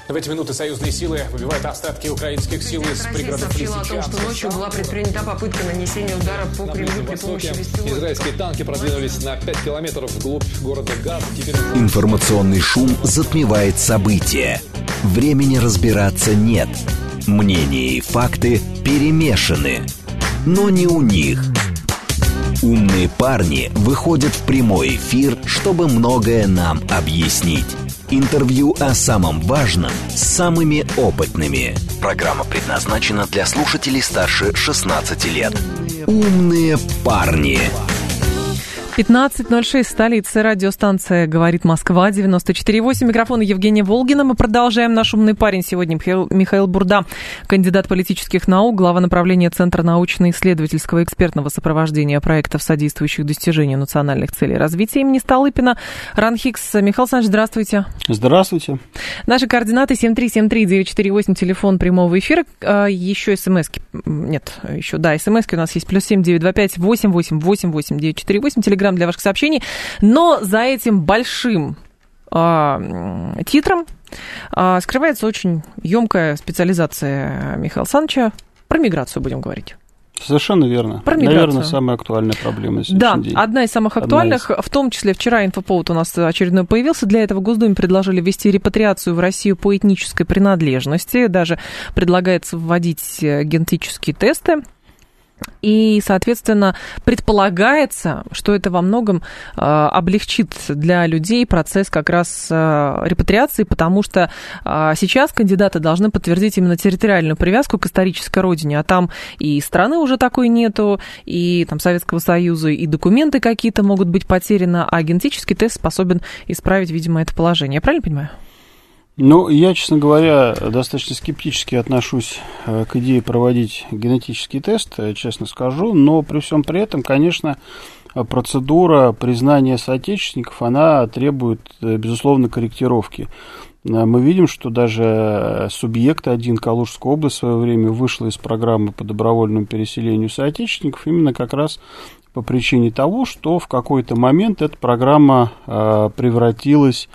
В эти минуты союзные силы выбивают остатки украинских сил из пригородов Лисичанска. Сообщила о том, что ночью была предпринята попытка нанесения удара по Кремлю при помощи беспилотников. Израильские танки продвинулись на 5 километров вглубь города Газ. Информационный шум затмевает события. Времени разбираться нет. Мнения и факты перемешаны. Но не у них. Умные парни выходят в прямой эфир, чтобы многое нам объяснить. Интервью о самом важном с самыми опытными. Программа предназначена для слушателей старше 16 лет. Умные парни. 15:06, столица, радиостанция «Говорит Москва», 94.8. Микрофон Евгения Волгина. Мы продолжаем наш умный парень. Сегодня Михаил Бурда, кандидат политических наук, глава направления Центра научно-исследовательского и экспертного сопровождения проектов, содействующих достижению национальных целей развития имени Столыпина. РАН ХИКС. Михаил Александрович, здравствуйте. Здравствуйте. Наши координаты 7373948, телефон прямого эфира. Еще смски. Нет, еще, да, смски у нас есть. +7 925 8888 948. Телеграм для ваших сообщений, но за этим большим титром скрывается очень емкая специализация Михаила Александровича. Про миграцию будем говорить. Совершенно верно. Про миграцию. Наверное, самая актуальная проблема на сегодняшний день. Да, одна из самых актуальных. В том числе вчера инфоповод у нас очередной появился. Для этого Госдуме предложили ввести репатриацию в Россию по этнической принадлежности. Даже предлагается вводить генетические тесты. И, соответственно, предполагается, что это во многом облегчит для людей процесс как раз репатриации, потому что сейчас кандидаты должны подтвердить именно территориальную привязку к исторической родине, а там и страны уже такой нету, и там Советского Союза, и документы какие-то могут быть потеряны, а генетический тест способен исправить, видимо, это положение. Я правильно понимаю? Ну, я, честно говоря, достаточно скептически отношусь к идее проводить генетический тест, честно скажу, но при всем при этом, конечно, процедура признания соотечественников, она требует, безусловно, корректировки. Мы видим, что даже субъект один, Калужская область, в свое время вышла из программы по добровольному переселению соотечественников именно как раз по причине того, что в какой-то момент эта программа превратилась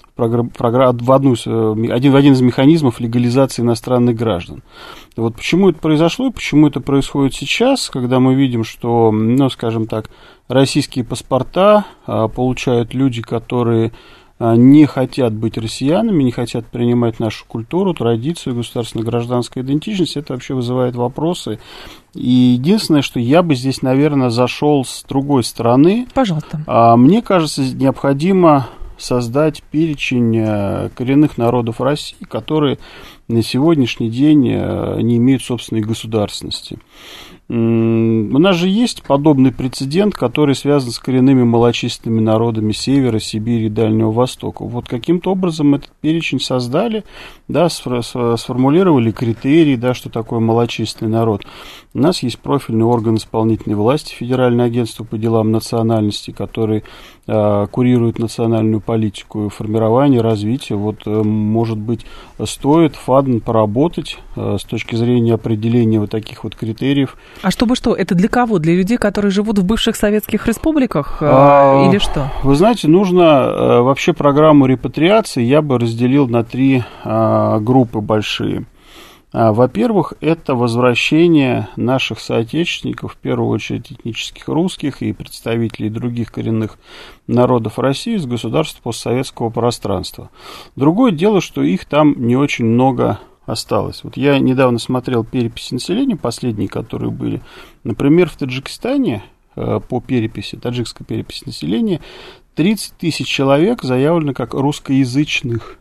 в один из механизмов легализации иностранных граждан. Вот почему это произошло и почему это происходит сейчас, когда мы видим, что, ну, скажем так, российские паспорта получают люди, которые не хотят быть россиянами, не хотят принимать нашу культуру, традицию, государственно-гражданскую идентичность, это вообще вызывает вопросы. И единственное, что я бы здесь, наверное, зашел с другой стороны. Пожалуйста. Мне кажется, необходимо создать перечень коренных народов России, которые на сегодняшний день не имеют собственной государственности. У нас же есть подобный прецедент, который связан с коренными малочисленными народами Севера, Сибири и Дальнего Востока. Вот каким-то образом этот перечень создали, да, сформулировали критерии, да, что такое малочисленный народ. У нас есть профильный орган исполнительной власти, Федеральное агентство по делам национальности, который курирует национальную политику и формирование, развитие. Вот, может быть, стоит ФАДН поработать с точки зрения определения вот таких вот критериев. А чтобы что? Это для кого? Для людей, которые живут в бывших советских республиках? Или что? Вы знаете, нужно вообще программу репатриации я бы разделил на 3 группы большие. Во-первых, это возвращение наших соотечественников, в первую очередь этнических русских и представителей других коренных народов России из государств постсоветского пространства. Другое дело, что их там не очень много осталось. Вот я недавно смотрел переписи населения, последние, которые были. Например, в Таджикистане по переписи, таджикской переписи населения, 30 тысяч человек заявлено как русскоязычных.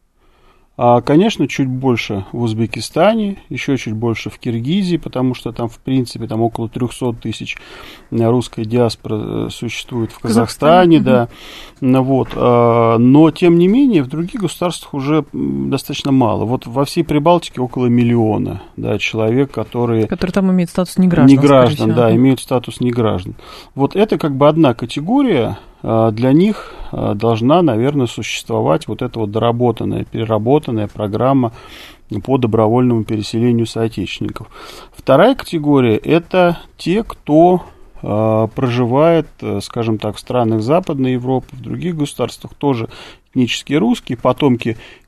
Конечно, чуть больше в Узбекистане, еще чуть больше в Киргизии, потому что там, в принципе, там около 300 тысяч русской диаспоры существует в Казахстане, да. Вот. Но, тем не менее, в других государствах уже достаточно мало. Вот во всей Прибалтике около 1 миллиона, да, человек, которые там имеют статус неграждан. Неграждан, да, имеют статус неграждан. Вот это как бы одна категория. Для них должна, наверное, существовать вот эта вот доработанная, переработанная программа по добровольному переселению соотечественников. Вторая категория – это те, кто проживает, скажем так, в странах Западной Европы, в других государствах, тоже этнические русские, потомки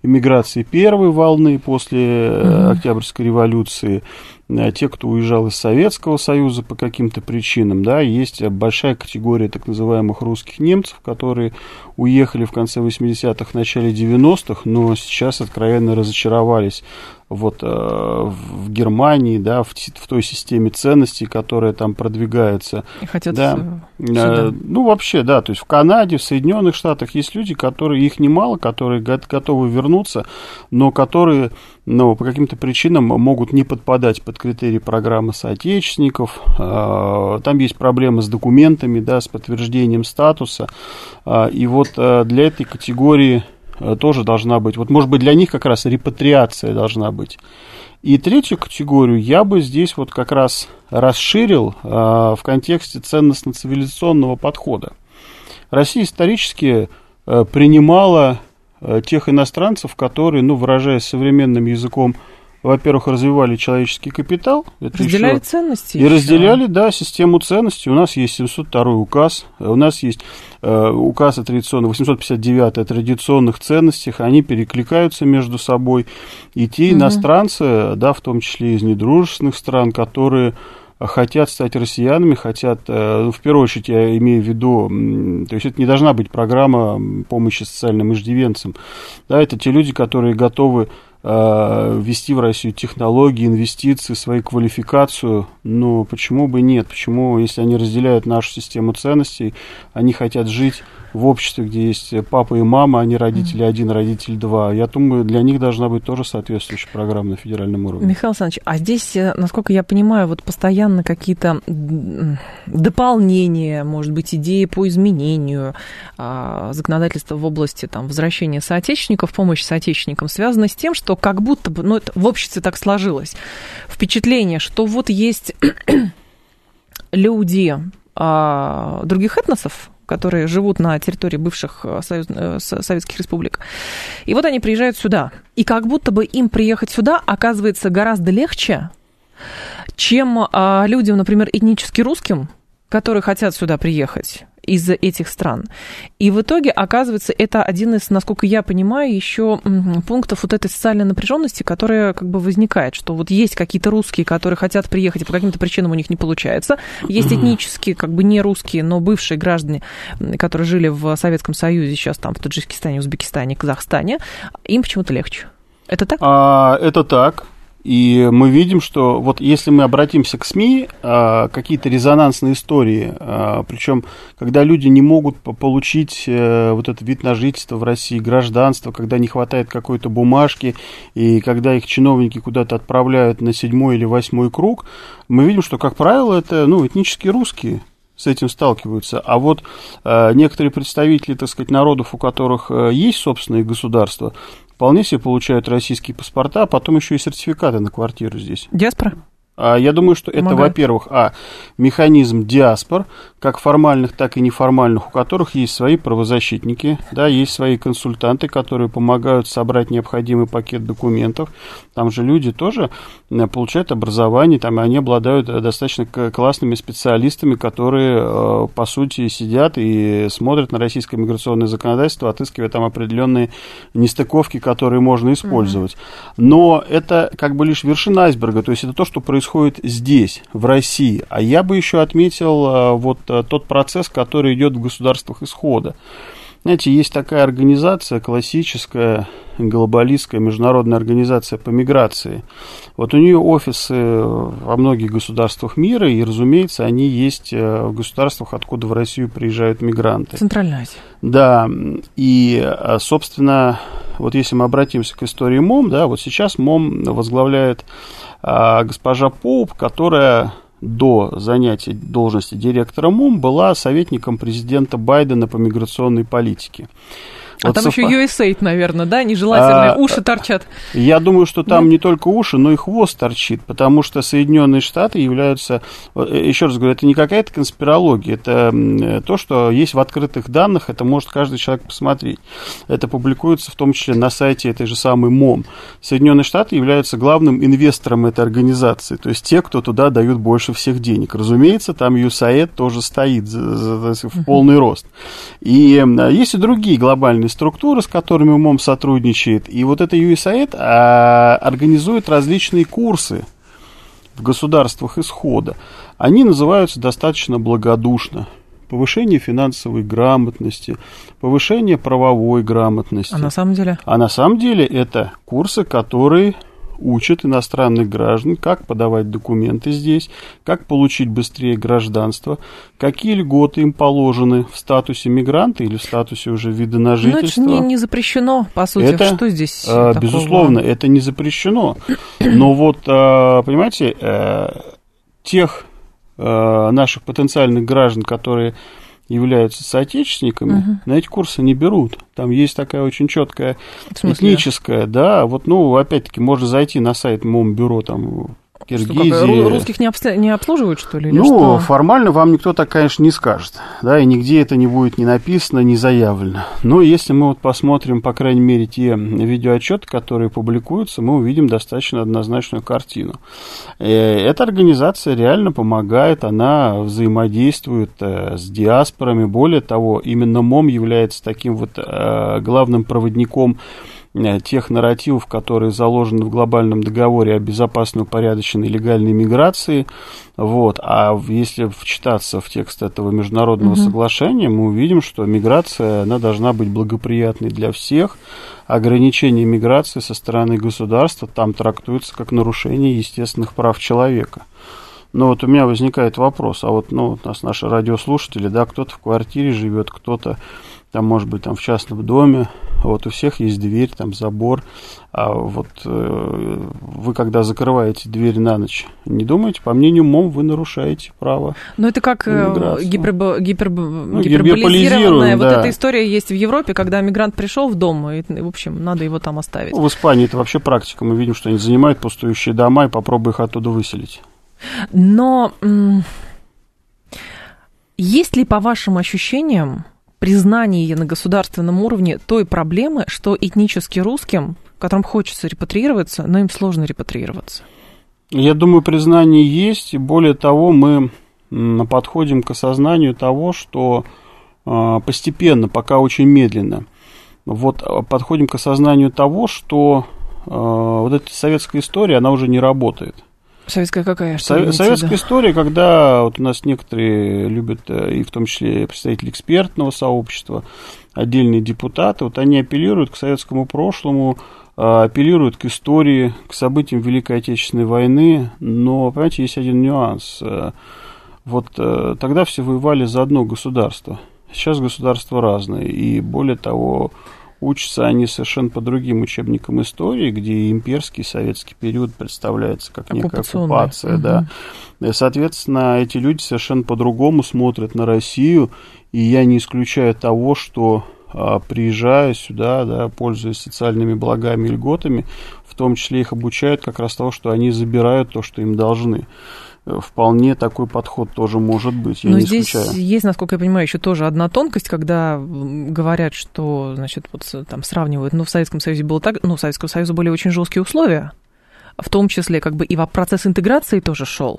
эмиграции первой волны после Октябрьской революции, те, кто уезжал из Советского Союза по каким-то причинам, да, есть большая категория так называемых русских немцев, которые уехали в конце 80-х, начале 90-х, но сейчас откровенно разочаровались вот в Германии, да, в той системе ценностей, которая там продвигается. И хотят сюда. Ну, вообще, да, то есть в Канаде, в Соединенных Штатах есть люди, которые, их немало, которые готовы вернуться, но которые, по каким-то причинам могут не подпадать под критерии программы соотечественников. Там есть проблемы с документами, да, с подтверждением статуса. И вот для этой категории тоже должна быть, вот может быть для них как раз репатриация должна быть. И третью категорию я бы здесь вот как раз расширил в контексте ценностно-цивилизационного подхода. Россия исторически принимала тех иностранцев, которые, выражаясь современным языком, во-первых, развивали человеческий капитал. Разделяли ценности. И разделяли, да, систему ценностей. У нас есть 702 указ, у нас есть указ о традиционных, 859 о традиционных ценностях, они перекликаются между собой. И те иностранцы, да, в том числе из недружественных стран, которые хотят стать россиянами, хотят, в первую очередь я имею в виду, то есть это не должна быть программа помощи социальным иждивенцам, да, это те люди, которые готовы ввести в Россию технологии, инвестиции, свою квалификацию, но почему бы нет? Почему, если они разделяют нашу систему ценностей, они хотят жить в обществе, где есть папа и мама, а не родители 1, родитель 2. Я думаю, для них должна быть тоже соответствующая программа на федеральном уровне. Михаил Александрович, а здесь, насколько я понимаю, вот постоянно какие-то дополнения, может быть, идеи по изменению законодательства в области возвращения соотечественников, помощи соотечественникам связаны с тем, что как будто бы, это в обществе так сложилось, впечатление, что вот есть люди других этносов, которые живут на территории бывших советских республик. И вот они приезжают сюда. И как будто бы им приехать сюда оказывается гораздо легче, чем людям, например, этнически русским, которые хотят сюда приехать из этих стран. И в итоге, оказывается, это один из, насколько я понимаю, еще пунктов вот этой социальной напряженности, которая как бы возникает, что вот есть какие-то русские, которые хотят приехать, и по каким-то причинам у них не получается. Есть этнические, как бы не русские, но бывшие граждане, которые жили в Советском Союзе, сейчас там в Таджикистане, Узбекистане, Казахстане, им почему-то легче. Это так? Это так. И мы видим, что вот если мы обратимся к СМИ, какие-то резонансные истории, причем когда люди не могут получить вот этот вид на жительство в России, гражданство, когда не хватает какой-то бумажки, и когда их чиновники куда-то отправляют на 7-й или 8-й круг, мы видим, что, как правило, это этнически русские с этим сталкиваются. А вот некоторые представители, так сказать, народов, у которых есть собственные государства, вполне себе получают российские паспорта, а потом еще и сертификаты на квартиру здесь. Диаспора? Я думаю, что это, во-первых, механизм диаспор, как формальных, так и неформальных, у которых есть свои правозащитники, да, есть свои консультанты, которые помогают собрать необходимый пакет документов. Там же люди тоже получают образование, там, и они обладают достаточно классными специалистами, которые, по сути, сидят и смотрят на российское миграционное законодательство, отыскивая там определенные нестыковки, которые можно использовать. Но это как бы лишь вершина айсберга, то есть это то, что происходит здесь, в России. А я бы еще отметил вот тот процесс, который идет в государствах исхода. Знаете, есть такая организация классическая, глобалистская, международная организация по миграции. Вот у нее офисы во многих государствах мира, и, разумеется, они есть в государствах, откуда в Россию приезжают мигранты. Центральная Азия. Да, и, собственно, вот если мы обратимся к истории МОМ, да, вот сейчас МОМ возглавляет госпожа Поуп, которая до занятия должности директора МОМ была советником президента Байдена по миграционной политике. А вот там еще USAID, наверное, да? Нежелательные уши торчат. Я думаю, что там не только уши, но и хвост торчит, потому что Соединенные Штаты являются, еще раз говорю, это не какая-то конспирология, это то, что есть в открытых данных, это может каждый человек посмотреть. Это публикуется в том числе на сайте этой же самой МОМ. Соединенные Штаты являются главным инвестором этой организации, то есть те, кто туда дают больше всех денег. Разумеется, там USAID тоже стоит в полный рост. И есть и другие глобальные структуры, с которыми МОМ сотрудничает, и вот это USAID организует различные курсы в государствах исхода. Они называются достаточно благодушно: повышение финансовой грамотности, повышение правовой грамотности. А на самом деле? А на самом деле это курсы, которые учат иностранных граждан, как подавать документы здесь, как получить быстрее гражданство, какие льготы им положены в статусе мигранта или в статусе уже вида на жительство. Но это не запрещено, по сути. Это, что здесь такого? Безусловно, это не запрещено. Но вот, понимаете, тех наших потенциальных граждан, которые являются соотечественниками, на эти курсы не берут. Там есть такая очень четкая этническая, да, вот, ну, опять-таки, можно зайти на сайт МОМ-бюро, там, Киргизии. Что, русских не обслуживают, что ли? Или ну, что? Формально вам никто так, конечно, не скажет, да, и нигде это не будет ни написано, ни заявлено. Но если мы вот посмотрим, по крайней мере, те видеоотчеты, которые публикуются, мы увидим достаточно однозначную картину. Эта организация реально помогает, она взаимодействует с диаспорами. Более того, именно МОМ является таким вот главным проводником тех нарративов, которые заложены в глобальном договоре о безопасной, упорядоченной и легальной миграции. Вот. А если вчитаться в текст этого международного соглашения, мы увидим, что миграция, она должна быть благоприятной для всех. Ограничение миграции со стороны государства там трактуется как нарушение естественных прав человека. Но вот у меня возникает вопрос, а вот, ну, у нас наши радиослушатели, да, кто-то в квартире живет, кто-то там, может быть, там в частном доме, вот у всех есть дверь, там забор, а вот вы, когда закрываете дверь на ночь, не думаете, по мнению МОМ, вы нарушаете право. Ну, это как гиперболизированная вот эта история есть в Европе, когда мигрант пришел в дом, и, в общем, надо его там оставить. В Испании это вообще практика, мы видим, что они занимают пустующие дома и попробуй их оттуда выселить. Но есть ли, по вашим ощущениям, признание на государственном уровне той проблемы, что этнически русским, которым хочется репатриироваться, но им сложно репатриироваться? Я думаю, признание есть, и более того, мы подходим к осознанию того, что постепенно, пока очень медленно, вот подходим к осознанию того, что вот эта советская история, она уже не работает. Советская какая? Советская история, когда вот у нас некоторые любят, и в том числе представители экспертного сообщества, отдельные депутаты, вот они апеллируют к советскому прошлому, апеллируют к истории, к событиям Великой Отечественной войны, но, понимаете, есть один нюанс. Вот тогда все воевали за одно государство, сейчас государства разные, и более того, учатся они совершенно по другим учебникам истории, где имперский советский период представляется как некая оккупация. Да. И, соответственно, эти люди совершенно по-другому смотрят на Россию, и я не исключаю того, что, приезжая сюда, да, пользуясь социальными благами и льготами, в том числе их обучают как раз того, что они забирают то, что им должны. Вполне такой подход тоже может быть, я не исключаю. Но здесь есть, насколько я понимаю, еще тоже одна тонкость, когда говорят, что, значит, вот там сравнивают, в Советском Союзе было так, у Советского Союза были очень жесткие условия, в том числе как бы и процесс интеграции тоже шел.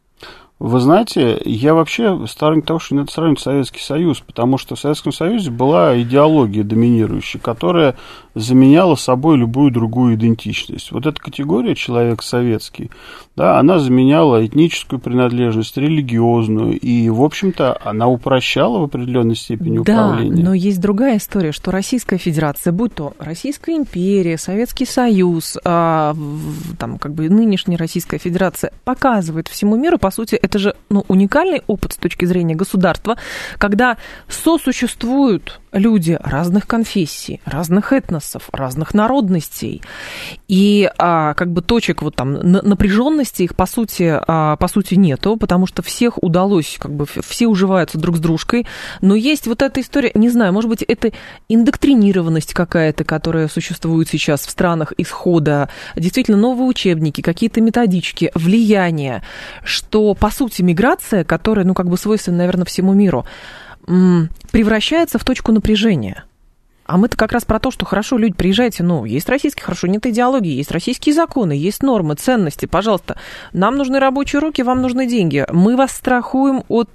Вы знаете, я вообще сторонник того, что не надо сравнивать Советский Союз, потому что в Советском Союзе была идеология доминирующая, которая заменяла собой любую другую идентичность. Вот эта категория «человек советский», да, она заменяла этническую принадлежность, религиозную, и, в общем-то, она упрощала в определенной степени управление. Да, но есть другая история, что Российская Федерация, будь то Российская империя, Советский Союз, там, как бы нынешняя Российская Федерация, показывает всему миру, по сути, это же уникальный опыт с точки зрения государства, когда сосуществуют люди разных конфессий, разных этносов, разных народностей, и как бы точек вот там напряженности их по сути нету, потому что всех удалось, как бы все уживаются друг с дружкой, но есть вот эта история, не знаю, может быть, это индоктринированность какая-то, которая существует сейчас в странах исхода, действительно новые учебники, какие-то методички, влияние, что, по сути, миграция, которая, как бы свойственна, наверное, всему миру, превращается в точку напряжения. А мы-то как раз про то, что хорошо, люди, приезжайте, есть российские, хорошо, нет идеологии, есть российские законы, есть нормы, ценности, пожалуйста. Нам нужны рабочие руки, вам нужны деньги. Мы вас страхуем от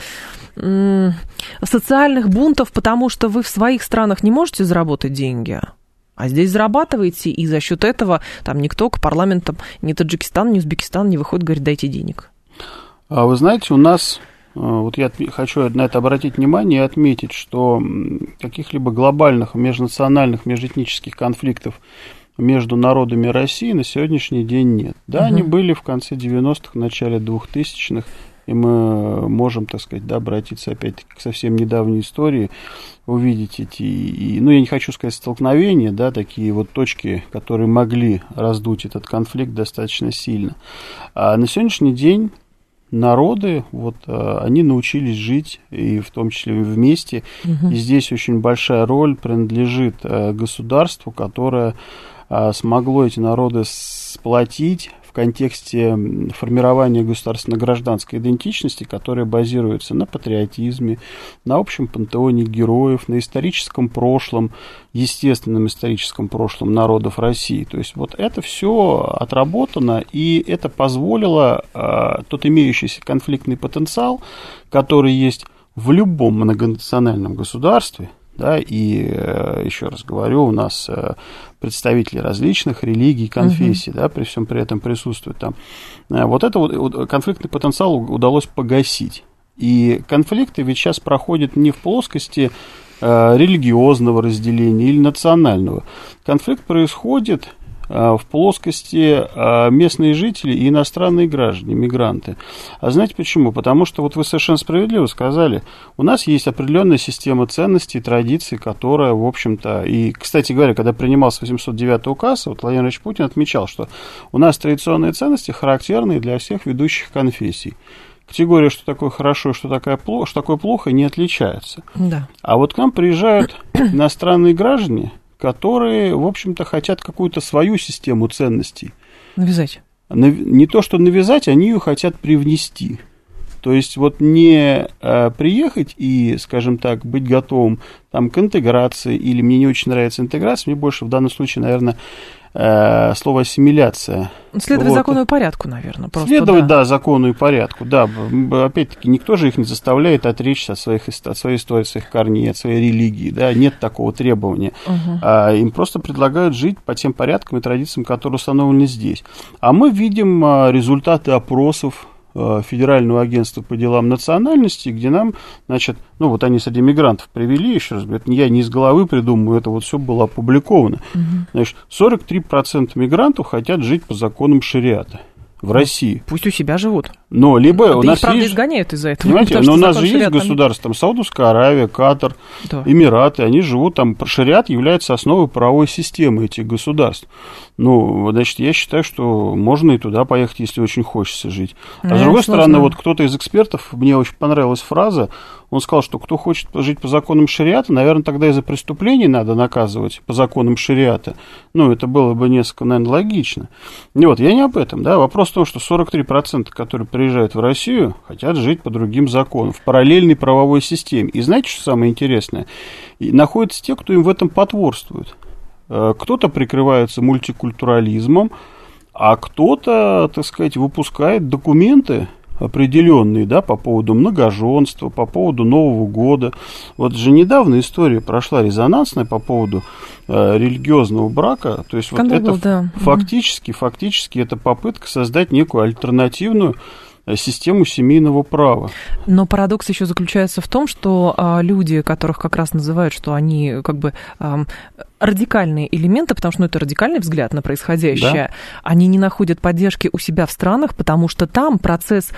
социальных бунтов, потому что вы в своих странах не можете заработать деньги. А здесь зарабатываете, и за счет этого там никто к парламентам ни Таджикистан, ни Узбекистан не выходит, говорит, дайте денег. А вы знаете, у нас, вот я хочу на это обратить внимание и отметить, что каких-либо глобальных межнациональных, межэтнических конфликтов между народами России на сегодняшний день нет. Да, они были в конце 90-х, начале 2000-х, и мы можем, так сказать, обратиться опять-таки к совсем недавней истории, увидеть эти, я не хочу сказать столкновения, да, такие вот точки, которые могли раздуть этот конфликт достаточно сильно. А на сегодняшний день народы, они научились жить, и в том числе вместе, и здесь очень большая роль принадлежит государству, которое смогло эти народы сплотить в контексте формирования государственно-гражданской идентичности, которая базируется на патриотизме, на общем пантеоне героев, на историческом прошлом, естественном историческом прошлом народов России. То есть это все отработано, и это позволило тот имеющийся конфликтный потенциал, который есть в любом многонациональном государстве, да, и еще раз говорю, у нас представители различных религий, конфессий, да, при всем при этом присутствуют там. Конфликтный потенциал удалось погасить. И конфликты ведь сейчас проходят не в плоскости религиозного разделения или национального. Конфликт происходит в плоскости местные жители и иностранные граждане, мигранты. А знаете почему? Потому что вы совершенно справедливо сказали, у нас есть определенная система ценностей, традиций, которая, в общем-то, и, кстати говоря, когда принимался 809 указ, Владимир Владимирович Путин отмечал, что у нас традиционные ценности характерны для всех ведущих конфессий. Категория, что такое хорошо, что такое плохо, не отличается. Да. А к нам приезжают иностранные граждане, которые, в общем-то, хотят какую-то свою систему ценностей. Навязать. Не то, что навязать, они ее хотят привнести. То есть не приехать и, скажем так, быть готовым к интеграции, или мне не очень нравится интеграция, мне больше в данном случае, наверное, слово ассимиляция. Следовать закону и порядку, наверное. Следовать, да, закону и порядку, да. Опять-таки, никто же их не заставляет отречься от своей истории, от своих корней, от своей религии, да, нет такого требования. Им просто предлагают жить по тем порядкам и традициям, которые установлены здесь. А мы видим результаты опросов Федерального агентства по делам национальности, где нам, значит, они среди мигрантов привели, еще раз говорю, я не из головы придумываю, это все было опубликовано. Значит, 43% мигрантов хотят жить по законам шариата в России. Пусть у себя живут. Но либо у нас правда, есть, изгоняют из-за этого. Понимаете, но у нас же есть государства, Саудовская Аравия, Катар, да, Эмираты, они живут там, шариат является основой правовой системы этих государств. Значит, я считаю, что можно и туда поехать, если очень хочется жить. А с другой стороны, кто-то из экспертов, мне очень понравилась фраза, он сказал, что кто хочет жить по законам шариата, наверное, тогда и за преступления надо наказывать по законам шариата. Это было бы несколько, наверное, логично. Я не об этом, да, вопрос в том, что 43%, которые приезжают в Россию, хотят жить по другим законам, в параллельной правовой системе. И знаете, что самое интересное? И находятся те, кто им в этом потворствует. Кто-то прикрывается мультикультурализмом, а кто-то, так сказать, выпускает документы определенные, да, по поводу многоженства, по поводу Нового года. Же недавно история прошла резонансная по поводу религиозного брака. То есть это фактически это попытка создать некую альтернативную систему семейного права. Но парадокс еще заключается в том, что люди, которых как раз называют, что они радикальные элементы, потому что это радикальный взгляд на происходящее, да, они не находят поддержки у себя в странах, потому что там процесс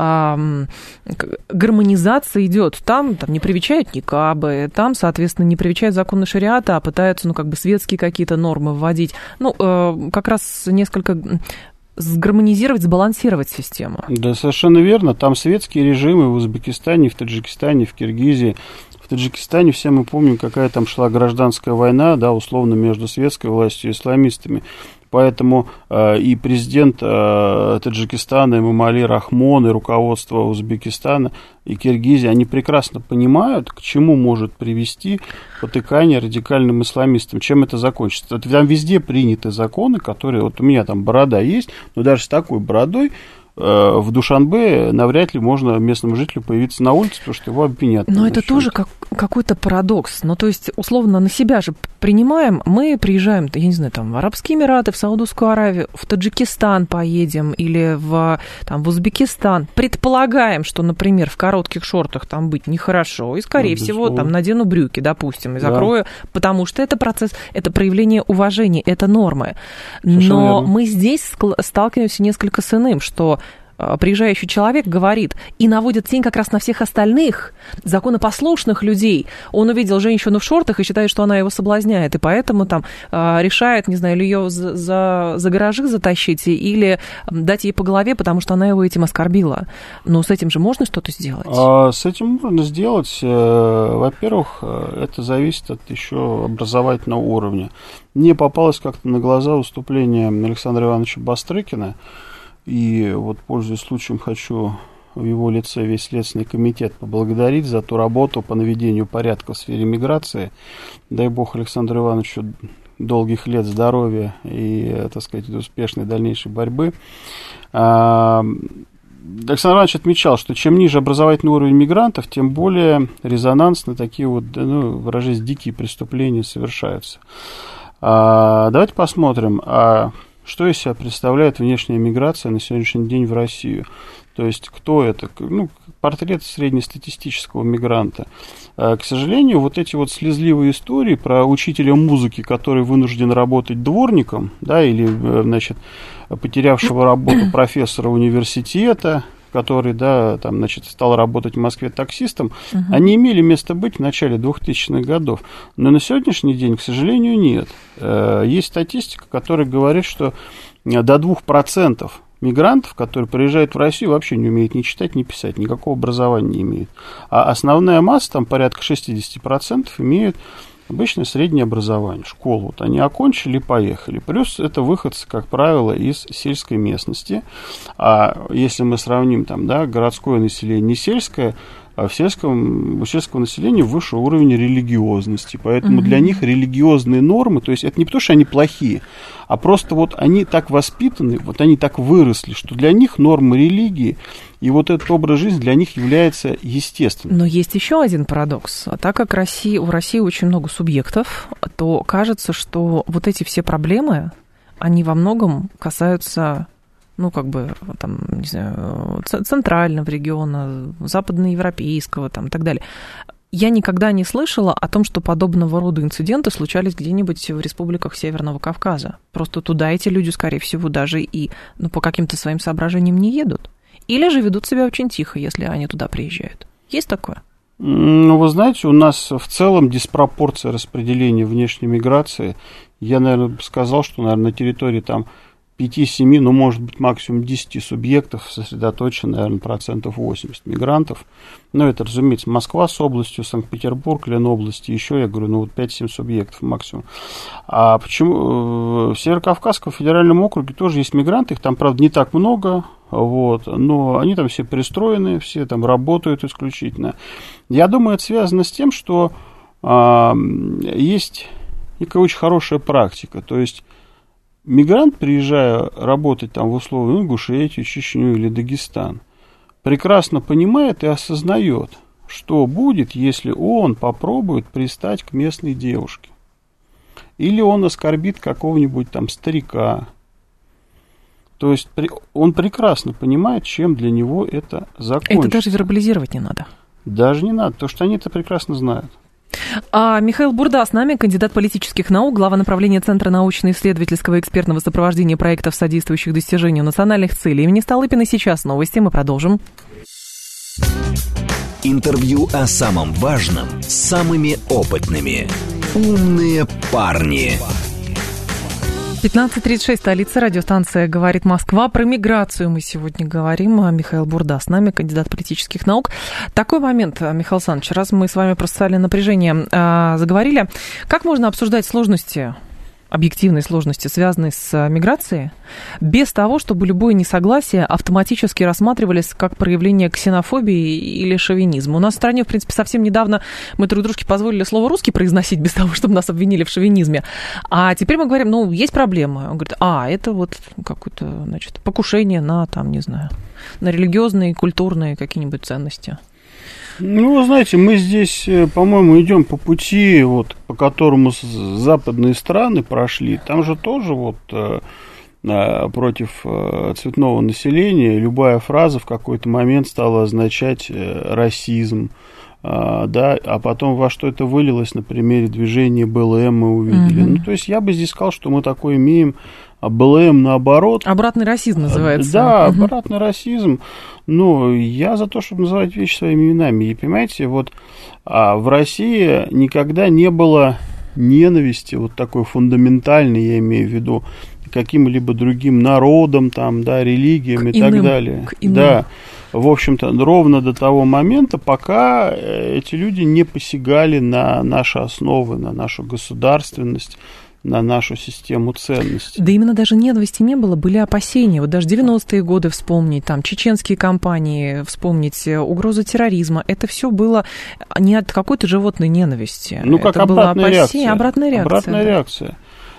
гармонизации идет. Там не привечают никабы, там, соответственно, не привечают законы шариата, а пытаются, светские какие-то нормы вводить. Как раз несколько сгармонизировать, сбалансировать систему. Да, совершенно верно. Там светские режимы в Узбекистане, в Таджикистане, в Киргизии. В Таджикистане все мы помним, какая там шла гражданская война, да, условно, между светской властью и исламистами. Поэтому и президент Таджикистана Эмомали Рахмон, и руководство Узбекистана, и Киргизии, они прекрасно понимают, к чему может привести потыкание радикальным исламистам, чем это закончится. Там везде приняты законы, которые... Вот у меня там борода есть, но даже с такой бородой в Душанбе навряд ли можно местному жителю появиться на улице, потому что его обвинят. Но это тоже какой-то парадокс. Ну, то есть, условно, на себя же принимаем, мы приезжаем, я не знаю, там, в Арабские Эмираты, в Саудовскую Аравию, в Таджикистан поедем или в Узбекистан. Предполагаем, что, например, в коротких шортах там быть нехорошо, и, скорее всего, там надену брюки, допустим, и закрою, потому что это процесс, это проявление уважения, это нормы. Но мы здесь сталкиваемся несколько с иным, что приезжающий человек говорит и наводит тень как раз на всех остальных законопослушных людей. Он увидел женщину в шортах и считает, что она его соблазняет, и поэтому там решает, не знаю, или ее за гаражи затащить, или дать ей по голове, потому что она его этим оскорбила. Но с этим же можно что-то сделать? С этим можно сделать. Во-первых, это зависит от еще образовательного уровня. Мне попалось как-то на глаза выступление Александра Ивановича Бастрыкина. И вот, пользуясь случаем, хочу в его лице весь Следственный комитет поблагодарить за ту работу по наведению порядка в сфере миграции. Дай бог Александру Ивановичу долгих лет здоровья и, так сказать, успешной дальнейшей борьбы. Александр Иванович отмечал, что чем ниже образовательный уровень мигрантов, тем более резонансно такие вот, выражаясь, дикие преступления совершаются. Давайте посмотрим, что из себя представляет внешняя миграция на сегодняшний день в Россию. То есть, кто это? Портрет среднестатистического мигранта. К сожалению, вот эти вот слезливые истории про учителя музыки, который вынужден работать дворником, да, или, значит, потерявшего работу профессора университета, который, да, там, значит, стал работать в Москве таксистом, они имели место быть в начале 2000-х годов. Но на сегодняшний день, к сожалению, нет. Есть статистика, которая говорит, что до 2% мигрантов, которые приезжают в Россию, вообще не умеют ни читать, ни писать, никакого образования не имеют. А основная масса, там порядка 60%, имеют обычное среднее образование, школу. Вот они окончили и поехали. Плюс это выходцы, как правило, из сельской местности. А если мы сравним там, да, городское население, не сельское, а у сельского населения выше уровень религиозности. Поэтому для них религиозные нормы, то есть это не потому, что они плохие, а просто вот они так воспитаны, вот они так выросли, что для них нормы религии и вот этот образ жизни для них является естественным. Но есть еще один парадокс. Так как в России очень много субъектов, то кажется, что вот эти все проблемы, они во многом касаются, там, не знаю, центрального региона, западноевропейского, там, и так далее. Я никогда не слышала о том, что подобного рода инциденты случались где-нибудь в республиках Северного Кавказа. Просто туда эти люди, скорее всего, даже и по каким-то своим соображениям не едут. Или же ведут себя очень тихо, если они туда приезжают. Есть такое? Вы знаете, у нас в целом диспропорция распределения внешней миграции. Я, наверное, сказал, что, на территории там 5-7, может быть, максимум 10 субъектов сосредоточено, наверное, 80% мигрантов. Это, разумеется, Москва с областью, Санкт-Петербург, Ленобласти, еще, я говорю, 5-7 субъектов максимум. А почему? В Северокавказском федеральном округе тоже есть мигранты, их там, правда, не так много, но они там все пристроены, все там работают исключительно. Я думаю, это связано с тем, что есть некая очень хорошая практика, то есть мигрант, приезжая работать там в условную Ингушетию, Чечню или Дагестан, прекрасно понимает и осознает, что будет, если он попробует пристать к местной девушке. Или он оскорбит какого-нибудь там старика. То есть он прекрасно понимает, чем для него это закончится. Это даже вербализировать не надо. Даже не надо, потому что они это прекрасно знают. Михаил Бурда с нами, кандидат политических наук, глава направления Центра научно-исследовательского и экспертного сопровождения проектов, содействующих достижению национальных целей имени Столыпина. Сейчас новости, мы продолжим. Интервью о самом важном с самыми опытными. Умные парни. 15:36, столица, радиостанция «Говорит Москва». Про миграцию мы сегодня говорим. Михаил Бурда с нами, кандидат политических наук. Такой момент, Михаил Александрович, раз мы с вами про социальное напряжение заговорили, как можно обсуждать сложности объективные сложности, связанные с миграцией, без того, чтобы любое несогласие автоматически рассматривались как проявление ксенофобии или шовинизма. У нас в стране, в принципе, совсем недавно мы друг дружке позволили слово «русский» произносить без того, чтобы нас обвинили в шовинизме. А теперь мы говорим, ну, есть проблема. Он говорит, это вот какое-то, значит, покушение на, там, не знаю, на религиозные, культурные какие-нибудь ценности. Ну, вы знаете, мы здесь, по-моему, идем по пути, вот, по которому западные страны прошли. Там же тоже вот против цветного населения любая фраза в какой-то момент стала означать расизм. Да, а потом во что это вылилось на примере движения БЛМ мы увидели. Ну, то есть я бы здесь сказал, что мы такое имеем, а БЛМ наоборот. Обратный расизм называется. Да, обратный расизм. Но я за то, чтобы называть вещи своими именами. И понимаете, вот в России никогда не было ненависти, вот такой фундаментальной, я имею в виду, каким-либо другим народом, там, да, религиям и так далее. Да. В общем-то, ровно до того момента, пока эти люди не посягали на наши основы, на нашу государственность, на нашу систему ценностей. Да именно даже ненависти не было, были опасения. Вот даже 90-е годы вспомнить, там, чеченские кампании вспомнить, угроза терроризма. Это все было не от какой-то животной ненависти. Ну, как это обратная реакция. Обратная реакция. Обратная реакция.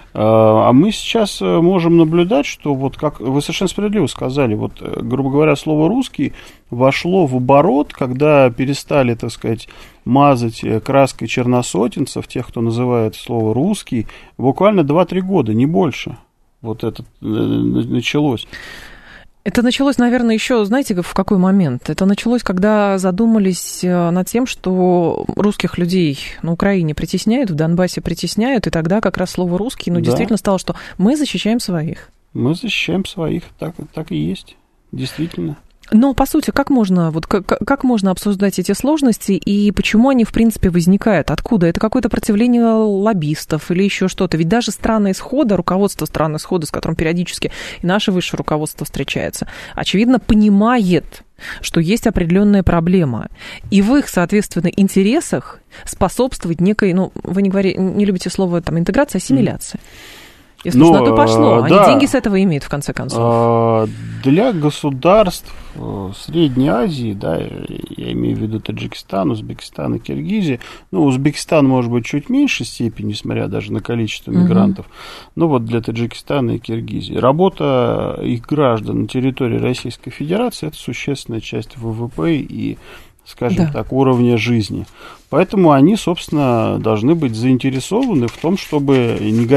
А мы сейчас можем наблюдать, что вот как вы совершенно справедливо сказали, вот, грубо говоря, слово «русский» вошло в оборот, когда перестали, так сказать, мазать краской черносотенцев, тех, кто называет слово «русский», буквально 2-3 года, не больше. Вот это началось. Это началось, наверное, еще, знаете, в какой момент? Это началось, когда задумались над тем, что русских людей на Украине притесняют, в Донбассе притесняют, и тогда как раз слово «русский», действительно стало, что мы защищаем своих. Мы защищаем своих, так и есть, действительно. Но, по сути, как можно обсуждать эти сложности и почему они, в принципе, возникают? Откуда? Это какое-то противление лоббистов или еще что-то? Ведь даже страны исхода, руководство стран исхода, с которым периодически и наше высшее руководство встречается, очевидно, понимает, что есть определенная проблема. И в их, соответственно, интересах способствовать некой, вы не любите слово интеграция, ассимиляция. Если уж на то пошло, они деньги с этого имеют, в конце концов. Для государств Средней Азии, да, я имею в виду Таджикистан, Узбекистан и Киргизия, Узбекистан, может быть, чуть в меньшей степени, несмотря даже на количество мигрантов, но вот для Таджикистана и Киргизии работа их граждан на территории Российской Федерации – это существенная часть ВВП и, скажем так, уровня жизни. Поэтому они, собственно, должны быть заинтересованы в том, чтобы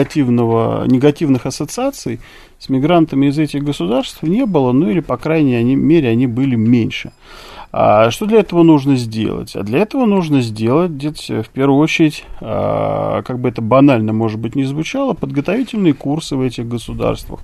негативных ассоциаций с мигрантами из этих государств не было, или, по крайней мере, они были меньше. А что для этого нужно сделать? А для этого нужно сделать, в первую очередь, как бы это банально, может быть, не звучало, подготовительные курсы в этих государствах.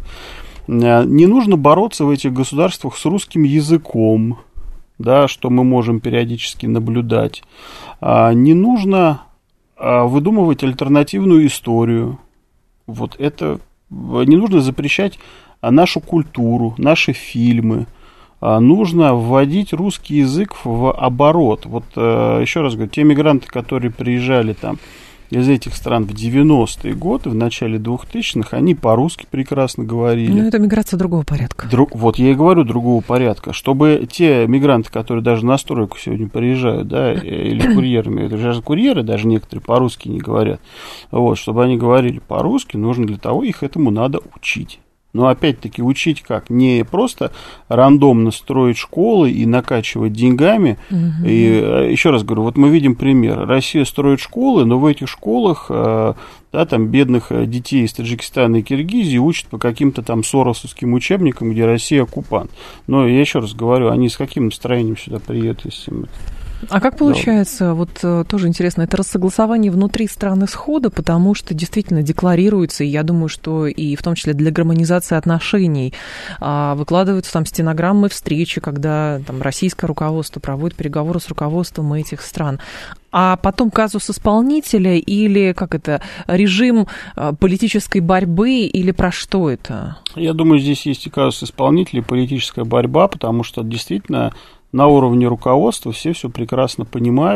Не нужно бороться в этих государствах с русским языком, да, что мы можем периодически наблюдать. Не нужно выдумывать альтернативную историю. Вот это не нужно запрещать нашу культуру, наши фильмы. Нужно вводить русский язык в оборот. Вот еще раз говорю, те мигранты, которые приезжали там из этих стран в 90-е годы, в начале 2000-х, они по-русски прекрасно говорили. Это миграция другого порядка. Вот я и говорю, другого порядка. Чтобы те мигранты, которые даже на стройку сегодня приезжают, да, или курьерами, это же курьеры, даже некоторые по-русски не говорят, вот, чтобы они говорили по-русски, нужно для того, их этому надо учить. Но опять-таки учить как? Не просто рандомно строить школы и накачивать деньгами. И еще раз говорю, вот мы видим пример. Россия строит школы, но в этих школах там бедных детей из Таджикистана и Киргизии учат по каким-то там соросовским учебникам, где Россия оккупант. Но я еще раз говорю, они с каким настроением сюда приедут, если мы... А как получается, вот тоже интересно, это рассогласование внутри стран исхода, потому что действительно декларируется, и я думаю, что и в том числе для гармонизации отношений выкладываются там стенограммы встречи, когда там российское руководство проводит переговоры с руководством этих стран. А потом казус исполнителя или режим политической борьбы или про что это? Я думаю, здесь есть и казус исполнителя, и политическая борьба, потому что действительно на уровне руководства все прекрасно понимают,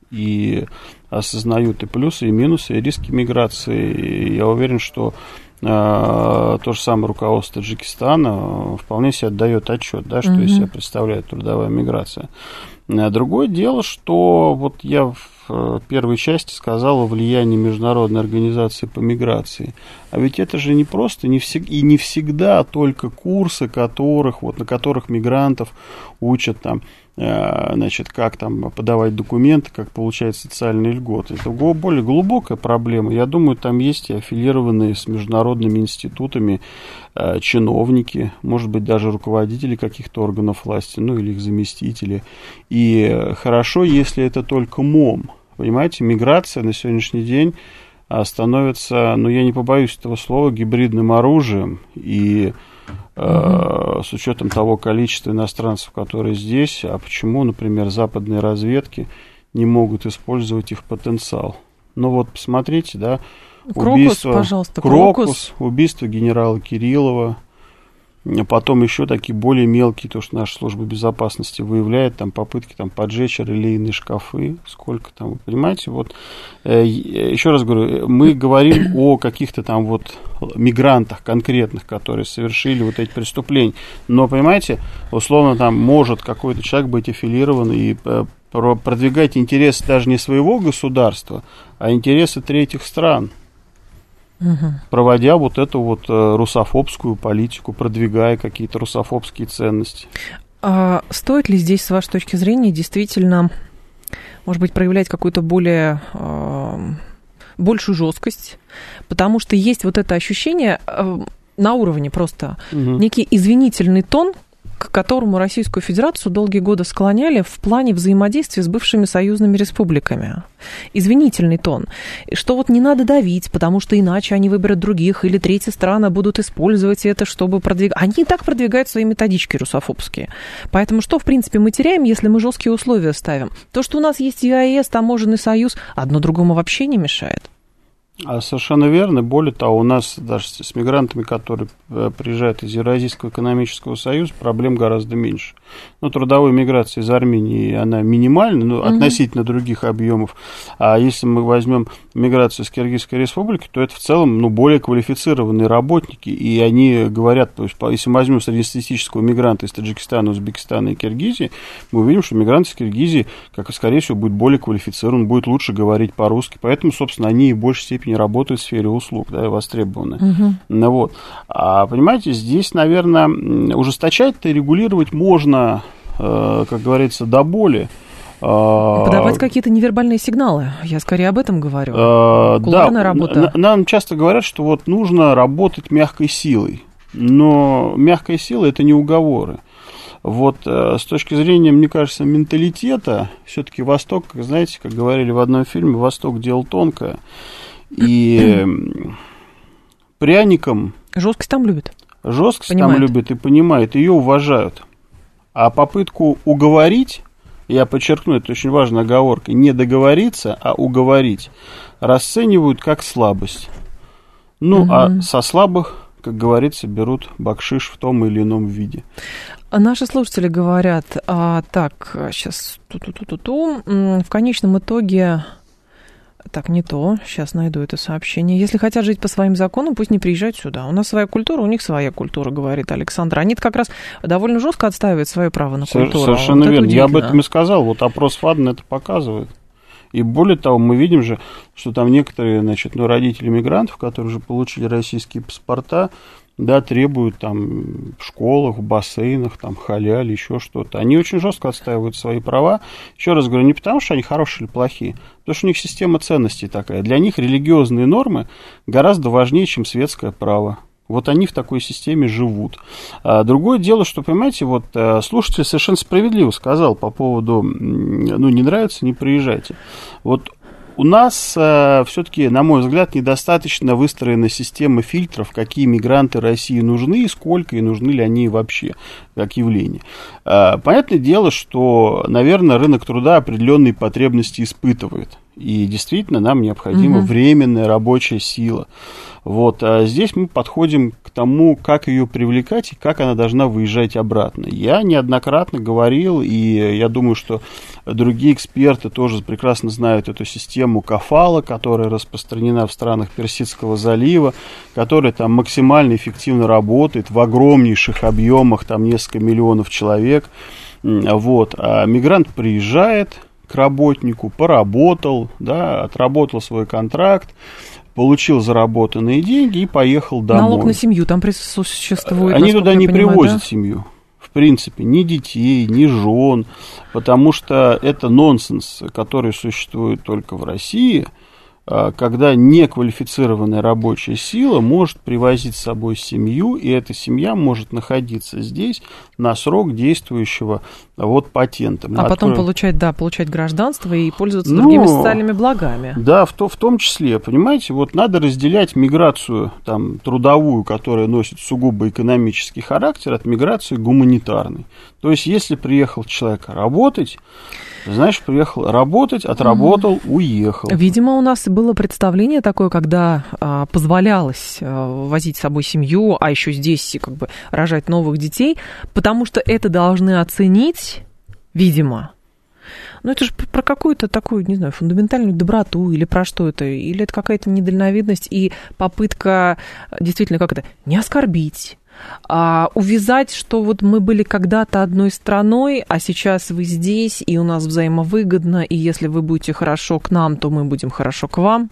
и осознают и плюсы, и минусы, и риски миграции. И я уверен, что то же самое руководство Таджикистана вполне себе отдает отчет, да, что из себя представляет трудовая миграция. Другое дело, что вот я в первой части сказал о влиянии Международной организации по миграции. А ведь это же не просто, не всегда только курсы, на которых мигрантов учат там, значит, как там подавать документы, как получать социальные льготы. Это более глубокая проблема. Я думаю, там есть и аффилированные с международными институтами чиновники, может быть, даже руководители каких-то органов власти, ну, или их заместители. И хорошо, если это только МОМ. Понимаете, миграция на сегодняшний день становится, ну, я не побоюсь этого слова, гибридным оружием. И с учетом того количества иностранцев, которые здесь, а почему, например, западные разведки не могут использовать их потенциал? Ну вот, посмотрите, да, Крокус, убийство генерала Кириллова, потом еще такие более мелкие, то, что наша служба безопасности выявляет, там попытки там, поджечь релейные шкафы, сколько там, вы понимаете, вот, еще раз говорю, мы говорим о каких-то там вот мигрантах конкретных, которые совершили вот эти преступления, но, понимаете, условно там может какой-то человек быть аффилирован и продвигать интересы даже не своего государства, а интересы третьих стран, проводя вот эту вот русофобскую политику, продвигая какие-то русофобские ценности. А стоит ли здесь, с вашей точки зрения, действительно, может быть, проявлять какую-то большую жесткость? Потому что есть вот это ощущение на уровне просто некий извинительный тон, к которому Российскую Федерацию долгие годы склоняли в плане взаимодействия с бывшими союзными республиками. Извинительный тон. Что вот не надо давить, потому что иначе они выберут других, или третьи страны будут использовать это, чтобы продвигать. Они и так продвигают свои методички русофобские. Поэтому что, в принципе, мы теряем, если мы жесткие условия ставим? То, что у нас есть ЕАЭС, таможенный союз, одно другому вообще не мешает. Совершенно верно. Более того, у нас даже с мигрантами, которые приезжают из Евразийского экономического союза, проблем гораздо меньше. Но трудовая миграция из Армении, она минимальна, относительно других объемов. А если мы возьмем миграцию из Киргизской республики, то это в целом более квалифицированные работники. И они говорят, то есть, если мы возьмем среднестатистического мигранта из Таджикистана, Узбекистана и Киргизии, мы увидим, что мигрант из Киргизии, как, скорее всего, будет более квалифицирован, будет лучше говорить по-русски. Поэтому, собственно, они в большей степени работают в сфере услуг, да, востребованы. Ну, вот. А, понимаете, здесь, наверное, ужесточать-то и регулировать можно, как говорится, до боли. Подавать какие-то невербальные сигналы. Я скорее об этом говорю. Кулуарная работа. Нам часто говорят, что вот нужно работать мягкой силой. Но мягкая сила – это не уговоры. Вот с точки зрения, мне кажется, менталитета, все-таки Восток, знаете, как говорили в одном фильме, Восток – дело тонкое. И пряникам... Жесткость там любят. Жесткость там любят и понимают, ее уважают. А попытку уговорить, я подчеркну, это очень важная оговорка, не договориться, а уговорить, расценивают как слабость. Ну, а со слабых, как говорится, берут бакшиш в том или ином виде. Наши слушатели говорят, так, сейчас, в конечном итоге... Так, не то. Сейчас найду это сообщение. Если хотят жить по своим законам, пусть не приезжают сюда. У нас своя культура, у них своя культура, говорит Александр. Они-то как раз довольно жестко отстаивают свое право на культуру. Совершенно верно. Я об этом и сказал. Вот опрос ФАДН это показывает. И более того, мы видим же, что там некоторые, значит, родители мигрантов, которые уже получили российские паспорта, да, требуют там в школах, в бассейнах, там халяль, еще что-то. Они очень жестко отстаивают свои права. Еще раз говорю, не потому, что они хорошие или плохие, потому что у них система ценностей такая. Для них религиозные нормы гораздо важнее, чем светское право. Вот они в такой системе живут. Другое дело, что, понимаете, вот слушатель совершенно справедливо сказал по поводу, не нравится, не приезжайте. Вот у нас все-таки, на мой взгляд, недостаточно выстроена система фильтров, какие мигранты России нужны и сколько, и нужны ли они вообще как явление. Понятное дело, что, наверное, рынок труда определенные потребности испытывает. И действительно нам необходима временная рабочая сила. Вот. А здесь мы подходим к тому, как ее привлекать и как она должна выезжать обратно. Я неоднократно говорил, и я думаю, что другие эксперты тоже прекрасно знают эту систему кафала, которая распространена в странах Персидского залива, которая там максимально эффективно работает в огромнейших объемах, там несколько миллионов человек. Вот. А мигрант приезжает к работнику, поработал, да, отработал свой контракт, получил заработанные деньги и поехал домой. Налог на семью там существует. Они туда не привозят семью. В принципе, ни детей, ни жен, потому что это нонсенс, который существует только в России, когда неквалифицированная рабочая сила может привозить с собой семью, и эта семья может находиться здесь на срок действующего вот патента. А потом получать гражданство и пользоваться другими социальными благами. Да, в том числе, понимаете, вот надо разделять миграцию там, трудовую, которая носит сугубо экономический характер, от миграции гуманитарной. То есть, если приехал человек работать, знаешь, приехал работать, отработал, уехал. Видимо, у нас было представление такое, когда позволялось возить с собой семью, а еще здесь как бы рожать новых детей, потому что это должны оценить, видимо. Ну, это же про какую-то такую, не знаю, фундаментальную доброту или про что это, или это какая-то недальновидность и попытка действительно как-то не оскорбить, увязать, что вот мы были когда-то одной страной, а сейчас вы здесь, и у нас взаимовыгодно, и если вы будете хорошо к нам, то мы будем хорошо к вам.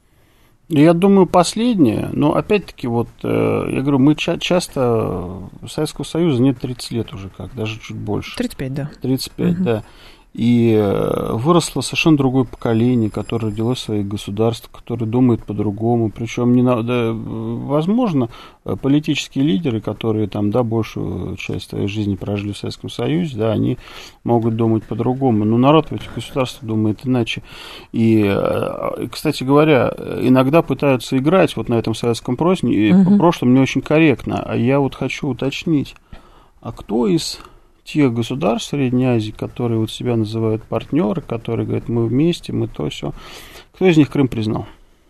Я думаю, последнее, но опять-таки, вот, я говорю, мы часто, Советского Союза нет 30 лет уже как, даже чуть больше. 35, да. 35, да. И выросло совершенно другое поколение, которое родилось в своих государствах, которое думает по-другому. Причем, возможно, политические лидеры, которые там, да, большую часть своей жизни прожили в Советском Союзе, да, они могут думать по-другому. Но народ в этих государствах думает иначе. И, кстати говоря, иногда пытаются играть вот на этом советском прошлом не очень корректно. А я вот хочу уточнить, а кто из тех государств Средней Азии, которые вот себя называют партнеры, которые говорят, мы вместе, мы то, все. Кто из них Крым признал?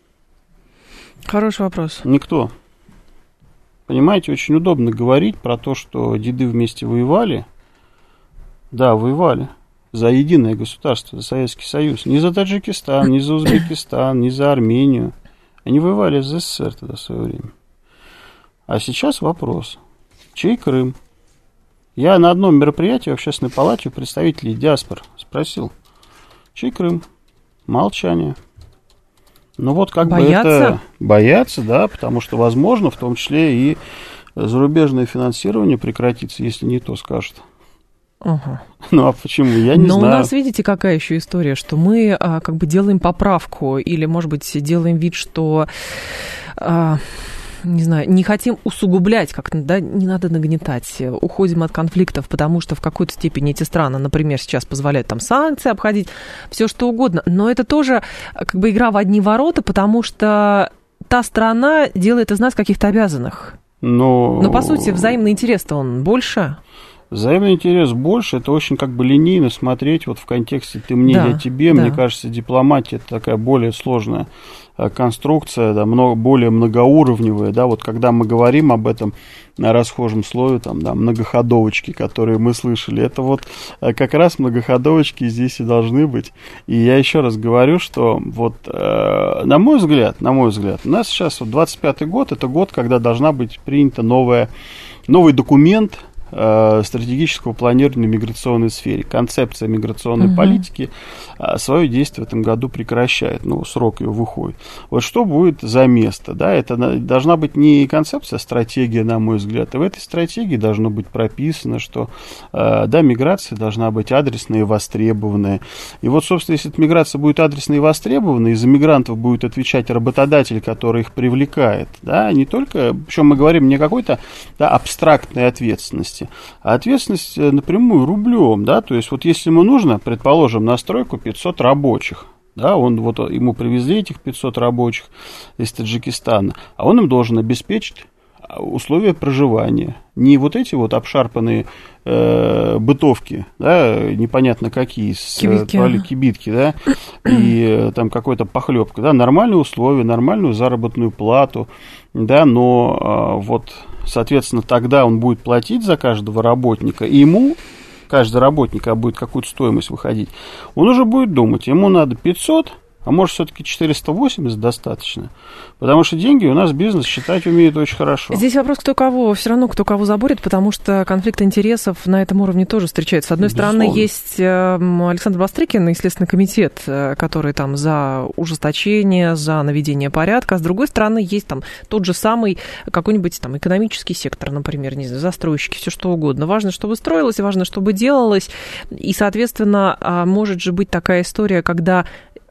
Хороший вопрос. Никто. Понимаете, очень удобно говорить про то, что деды вместе воевали. Да, воевали за единое государство, за Советский Союз. Не за Таджикистан, не за Узбекистан, не за Армению. Они воевали за СССР тогда в свое время. А сейчас вопрос. Чей Крым? Я на одном мероприятии в Общественной палате у представителей диаспор спросил, чей Крым? Молчание. Ну вот как боятся? бы это... Боятся, да, потому что, возможно, в том числе и зарубежное финансирование прекратится, если не то скажут. Ну а почему? Я не знаю. Но у нас, видите, какая еще история, что мы как бы делаем поправку или, может быть, делаем вид, что... не знаю, не хотим усугублять, как-то, да, не надо нагнетать, уходим от конфликтов, потому что в какой-то степени эти страны, например, сейчас позволяют там санкции обходить, все что угодно, но это тоже как бы игра в одни ворота, потому что та страна делает из нас каких-то обязанных. Но по сути, взаимный интерес-то он больше. Взаимный интерес больше, это очень как бы линейно смотреть вот в контексте ты мне, я тебе. Да. Мне кажется, дипломатия это такая более сложная конструкция, да, более многоуровневая, да, вот когда мы говорим об этом расхожем слове, там, да, многоходовочки, которые мы слышали, это вот как раз многоходовочки здесь и должны быть. И я еще раз говорю, что вот, на мой взгляд, у нас сейчас вот 25-й год, это год, когда должна быть принята новый документ стратегического планирования в миграционной сфере. Концепция миграционной политики свое действие в этом году прекращает, срок ее выходит. Вот что будет за место? Да? Это должна быть не концепция, а стратегия, на мой взгляд. И в этой стратегии должно быть прописано, что да, миграция должна быть адресная и востребованная. И вот, собственно, если эта миграция будет адресная и востребованная, и за мигрантов будет отвечать работодатель, который их привлекает, да, не только, причем мы говорим не о какой-то абстрактной ответственности, а ответственность напрямую рублем, да, то есть вот если ему нужно, предположим, на стройку 500 рабочих, да, ему привезли этих 500 рабочих из Таджикистана, а он им должен обеспечить условия проживания. Не вот эти вот обшарпанные бытовки, да, непонятно какие, кибитки, да, и там какой-то похлебка, да, нормальные условия, нормальную заработную плату, да, но вот, соответственно, тогда он будет платить за каждого работника, и ему, каждый работник, будет какую-то стоимость выходить, он уже будет думать, ему надо 500, а может, все-таки 480 достаточно? Потому что деньги у нас бизнес считать умеет очень хорошо. Здесь вопрос, кто кого заборет, потому что конфликт интересов на этом уровне тоже встречается. С одной стороны, есть Александр Бастрыкин и Следственный комитет, который там за ужесточение, за наведение порядка. А с другой стороны, есть там тот же самый какой-нибудь там экономический сектор, например, не знаю, застройщики, все что угодно. Важно, чтобы строилось, важно, чтобы делалось. И, соответственно, может же быть такая история, когда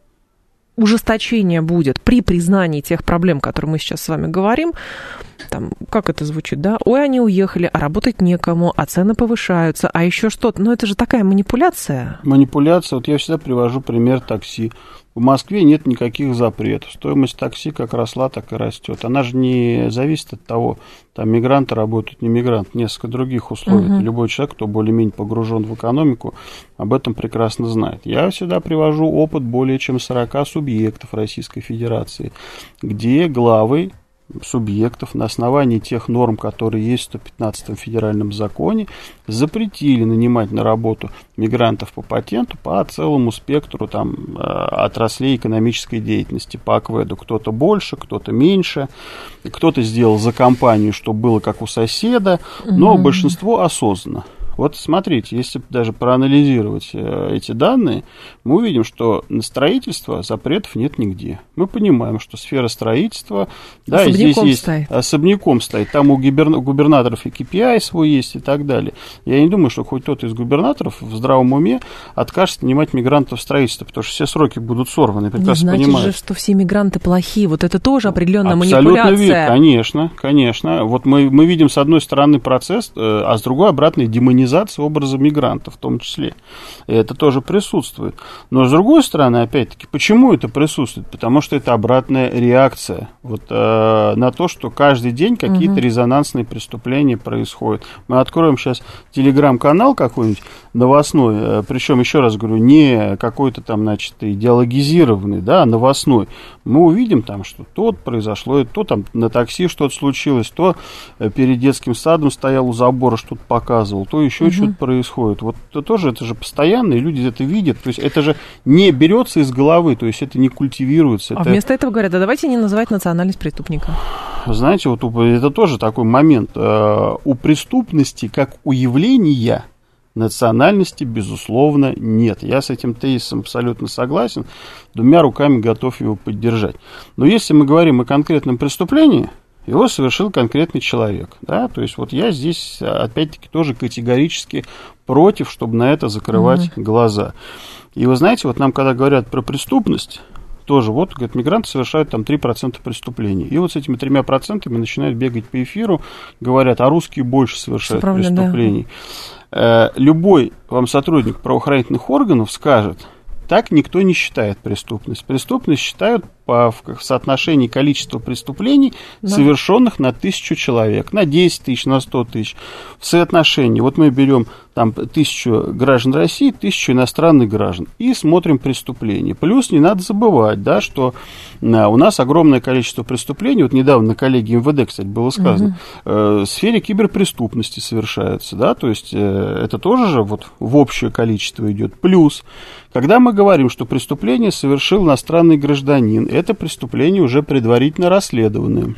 ужесточение будет при признании тех проблем, которые мы сейчас с вами говорим, там, как это звучит, да? Ой, они уехали, а работать некому, а цены повышаются, а еще что-то. Но это же такая манипуляция. Манипуляция. Вот я всегда привожу пример такси. В Москве нет никаких запретов. Стоимость такси как росла, так и растет. Она же не зависит от того, там мигранты работают, не мигранты, несколько других условий. Любой человек, кто более-менее погружен в экономику, об этом прекрасно знает. Я всегда привожу опыт более чем 40 субъектов Российской Федерации, где главы субъектов на основании тех норм, которые есть в 115-м федеральном законе, запретили нанимать на работу мигрантов по патенту по целому спектру там, отраслей экономической деятельности по АКВЭДу. Кто-то больше, кто-то меньше, кто-то сделал за компанию, чтобы было как у соседа, но большинство осознанно. Вот смотрите, если даже проанализировать эти данные, мы увидим, что на строительство запретов нет нигде. Мы понимаем, что сфера строительства, да, здесь есть особняком стоит. Там у губернаторов и KPI свой есть и так далее. Я не думаю, что хоть кто-то из губернаторов в здравом уме откажется нанимать мигрантов в строительство, потому что все сроки будут сорваны. Прекрасно понимаю. Не значит же, что все мигранты плохие. Вот это тоже определенная манипуляция. Абсолютно верно, конечно, конечно. Вот мы видим с одной стороны процесс, а с другой обратной демонизация образа мигрантов в том числе. И это тоже присутствует. Но с другой стороны, опять-таки, почему это присутствует? Потому что это обратная реакция вот, на то, что каждый день какие-то резонансные преступления происходят. Мы откроем сейчас телеграм-канал какой-нибудь новостной, причем, еще раз говорю, не какой-то там, значит, идеологизированный, да, а новостной. Мы увидим там, что то произошло, то там на такси что-то случилось, то перед детским садом стоял у забора, что-то показывал, то еще что-то происходит. Вот это тоже, это же постоянно, и люди это видят. То есть это же не берется из головы, то есть это не культивируется. А вместо этого говорят, давайте не называть национальность преступника. Знаете, вот это тоже такой момент. У преступности, как у явления, национальности, безусловно, нет. Я с этим тезисом абсолютно согласен. 2 руками готов его поддержать. Но если мы говорим о конкретном преступлении, его совершил конкретный человек. Да? То есть вот я здесь, опять-таки, тоже категорически против, чтобы на это закрывать глаза. И вы знаете, вот нам когда говорят про преступность, тоже вот, говорят, мигранты совершают там 3% преступлений. И вот с этими 3% начинают бегать по эфиру, говорят, а русские больше совершают преступлений. Да. Любой вам сотрудник правоохранительных органов скажет, так никто не считает преступность. Преступность считают в соотношении количества преступлений, совершенных на 1000 человек, на 10 тысяч, на 100 тысяч. В соотношении, вот мы берем там 1000 граждан России, 1000 иностранных граждан и смотрим преступления. Плюс не надо забывать, да, что у нас огромное количество преступлений, вот недавно на коллегии МВД, кстати, было сказано, в сфере киберпреступности совершается, да, то есть это тоже же вот в общее количество идет. Плюс, когда мы говорим, что преступление совершил иностранный гражданин, это преступление уже предварительно расследованное.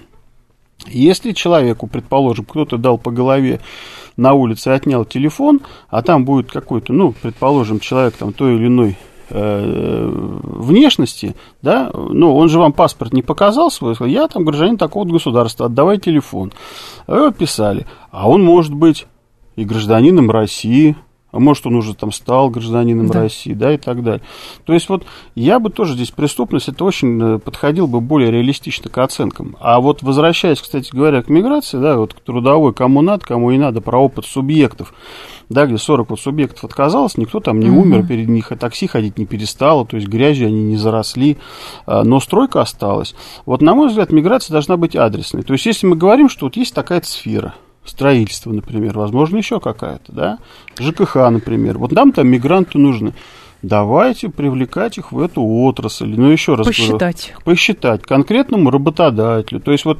Если человеку, предположим, кто-то дал по голове на улице и отнял телефон, а там будет какой-то, ну, предположим, человек там той или иной внешности, да, ну, он же вам паспорт не показал свой, сказал, я там гражданин такого государства, отдавай телефон. Вы его писали. А он может быть и гражданином России, а может, он уже там стал гражданином России, да, и так далее. То есть вот я бы тоже здесь преступность, это очень подходил бы более реалистично к оценкам. А вот возвращаясь, кстати говоря, к миграции, да, вот к трудовой, кому надо, кому не надо, про опыт субъектов, да, где 40 вот субъектов отказалось, никто там не умер, перед них такси ходить не перестало, то есть грязью они не заросли, но стройка осталась. Вот, на мой взгляд, миграция должна быть адресной. То есть, если мы говорим, что вот есть такая-то сфера, строительство, например, возможно, еще какая-то, да, ЖКХ, например, вот нам там мигранты нужны. Давайте привлекать их в эту отрасль. Ну, еще раз посчитать конкретному работодателю. То есть, вот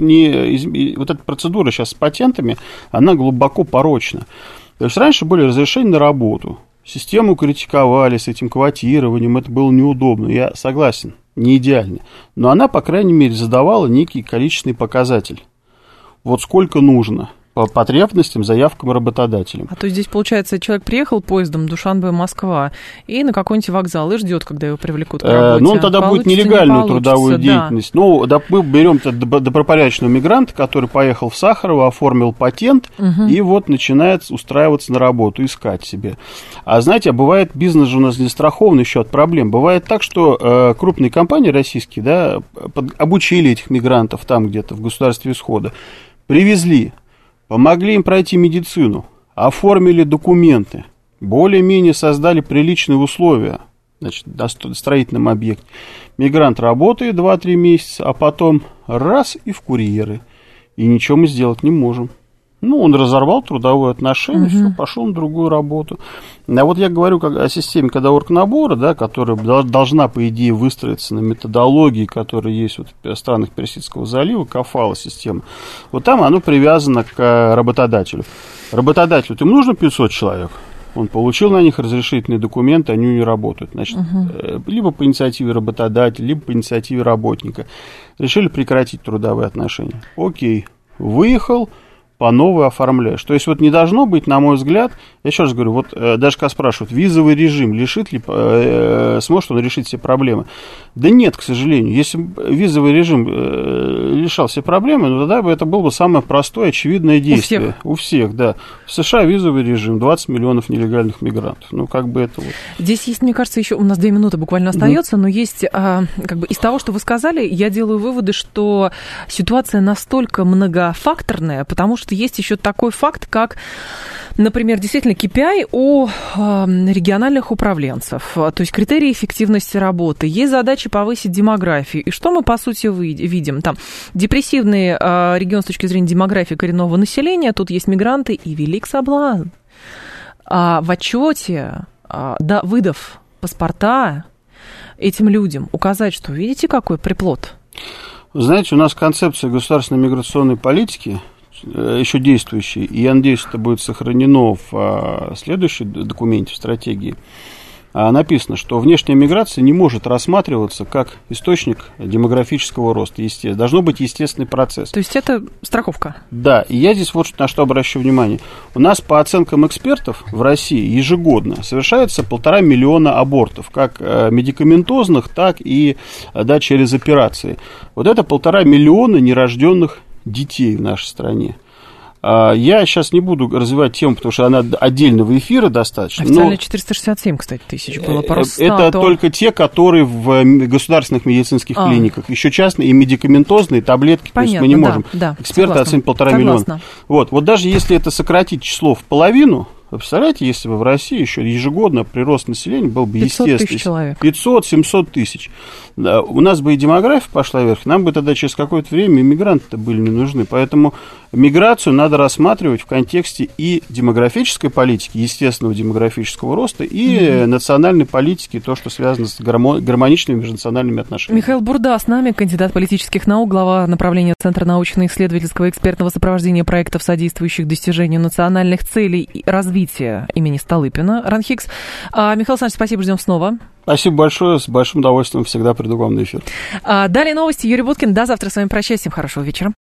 эта процедура сейчас с патентами, она глубоко порочна. То есть, раньше были разрешения на работу. Систему критиковали с этим квотированием, это было неудобно. Я согласен, не идеально. Но она, по крайней мере, задавала некий количественный показатель. Вот сколько нужно по потребностям, заявкам работодателям. А то здесь, получается, человек приехал поездом Душанбе-Москва и на какой-нибудь вокзал и ждет, когда его привлекут к работе. Ну, он тогда будет нелегальную трудовую деятельность. Ну, да, мы берем добропорядочного мигранта, который поехал в Сахарово, оформил патент, и вот начинает устраиваться на работу, искать себе. А знаете, бывает, бизнес же у нас не страхован еще от проблем. Бывает так, что крупные компании российские, да, обучили этих мигрантов там где-то в государстве исхода, привезли, помогли им пройти медицину, оформили документы, более-менее создали приличные условия, значит, на строительном объекте. Мигрант работает 2-3 месяца, а потом раз и в курьеры. И ничего мы сделать не можем. Ну, он разорвал трудовые отношения, все, пошел на другую работу. А вот я говорю о системе кадрового да, которая должна, по идее, выстроиться на методологии, которая есть вот в странах Персидского залива, кафала система. Вот там оно привязано к работодателю. Работодателю ему нужно 500 человек. Он получил на них разрешительные документы, они не работают. Значит, либо по инициативе работодателя, либо по инициативе работника. Решили прекратить трудовые отношения. Окей, выехал, по новой оформляешь. То есть, вот не должно быть, на мой взгляд, я еще раз говорю, вот даже когда спрашивают, визовый режим сможет он решить все проблемы? Да нет, к сожалению. Если бы визовый режим решал все проблемы, ну, тогда бы это было бы самое простое, очевидное действие. У всех, да. В США визовый режим, 20 миллионов нелегальных мигрантов. Ну, как бы это вот. Здесь есть, мне кажется, еще у нас 2 минуты буквально остается, но есть, как бы из того, что вы сказали, я делаю выводы, что ситуация настолько многофакторная, потому что есть еще такой факт, как, например, действительно KPI у региональных управленцев, то есть критерии эффективности работы. Есть задача повысить демографию. И что мы, по сути, видим? Там депрессивный регион с точки зрения демографии коренного населения, тут есть мигранты, и велик соблазн. В отчете, выдав паспорта этим людям, указать, что видите, какой приплод? Знаете, у нас концепция государственной миграционной политики еще действующий, и я надеюсь, это будет сохранено в следующем документе, в стратегии, написано, что внешняя миграция не может рассматриваться как источник демографического роста. Должно быть естественный процесс. То есть это страховка? Да, и я здесь вот на что обращу внимание. У нас, по оценкам экспертов, в России ежегодно совершается 1,5 миллиона абортов, как медикаментозных, так и через операции. Вот это 1,5 миллиона нерожденных детей в нашей стране. Я сейчас не буду развивать тему, потому что она отдельного эфира достаточно. Официально 467, кстати, тысяч было по Росстату. Это только те, которые в государственных медицинских клиниках. Еще частные и медикаментозные таблетки. Понятно, то есть мы не можем. Да, эксперты оценят 1,5 миллиона. Вот даже если это сократить число в половину, вы представляете, если бы в России еще ежегодно прирост населения был бы естественный. 500-700 тысяч. Да, у нас бы и демография пошла вверх, нам бы тогда через какое-то время иммигранты-то были не нужны. Поэтому миграцию надо рассматривать в контексте и демографической политики, естественного демографического роста, и национальной политики, то, что связано с гармоничными межнациональными отношениями. Михаил Бурда с нами, кандидат политических наук, глава направления Центра научно-исследовательского и экспертного сопровождения проектов, содействующих достижению национальных целей и развития имени Столыпина, РАНХИКС. Михаил Александрович, спасибо, ждем снова. Спасибо большое, с большим удовольствием всегда приду к вам на эфир. Далее новости. Юрий Буткин, до завтра с вами прощаюсь, всем хорошего вечера.